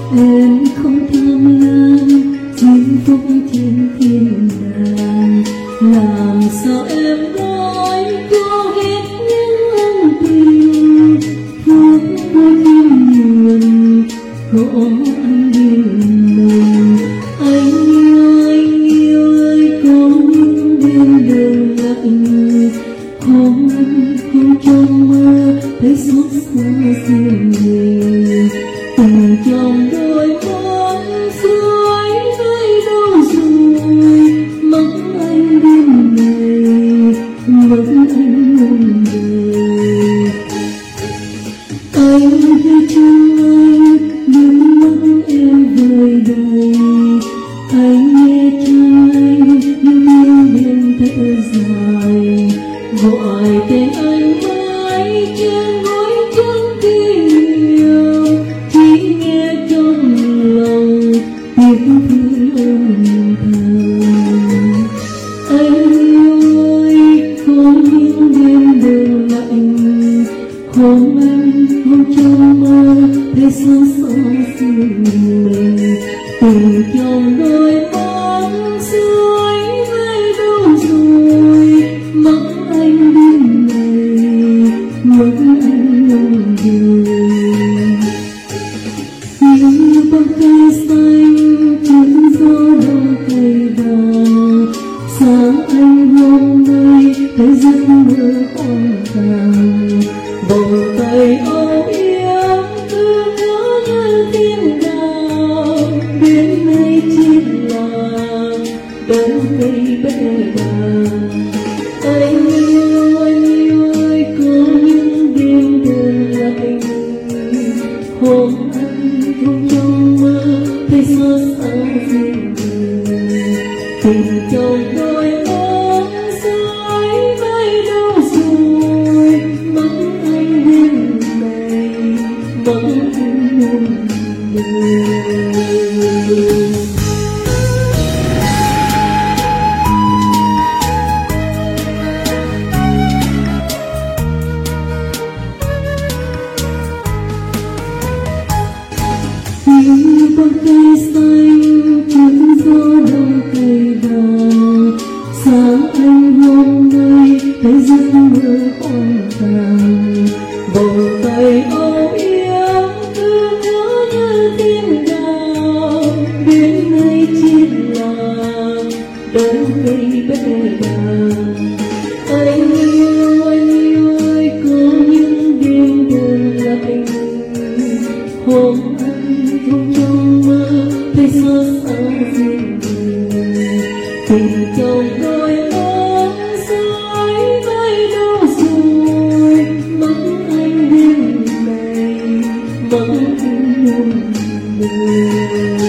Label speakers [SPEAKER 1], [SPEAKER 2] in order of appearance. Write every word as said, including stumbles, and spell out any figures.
[SPEAKER 1] em không tham lam diễm phúc thiên thiên đàng. Làm sao em nói có hết những ân tình phút mỗi thiên nguồn có anh bên mình. Anh yêu anh yêu ơi có những đêm đường lạnh không không trong mơ thấy xót xa riêng mình. Tình trong đôi mắt dưới nơi đâu rồi mắt anh đêm này mắt anh hôm đời. Anh thấy trong anh nước mắt em vơi đầy. Anh nghe trong anh những đêm đêm thở dài gọi tên anh mãi trên gối chân yêu. Chỉ nghe trong lòng tiếng thương âm thầm. Anh yêu ơi có những đêm đường lạnh hôm anh hôm trong mơ thấy xót xa riêng mình. Tình trong đôi mắt dưới nơi đâu rồi mắt anh đêm này mắt anh hôm đời. Như bông cây xanh trên gió đông cây đào sáng anh hôm nay thấy giấc mơ hoang tàn. Vòng tay âu yếm cứ nhớ như thiên đàng đến nay chỉ là đống cây bể bàng. Anh yêu anh yêu ơi có những đêm đường lạnh hôm anh không trong mơ thấy xót xa riêng mình. Tình trong đôi mắt dưới nơi đâu rồi mắt anh đêm này mắt anh hôm đời. Như bông cây xanh trên gió đông cây đào sáng anh hôm nay thấy giấc mơ hoang tàn. Vòng tay âu yếm cứ nhớ như thiên đàng đến nay chỉ là đống cây bể bàng. Anh yêu anh yêu ơi có những đêm đường lạnh hôm anh không trong mơ thấy xót xa riêng mình. Tình trong đôi mắt dưới nơi đâu rồi mắt anh đêm này mắt anh hôm đời.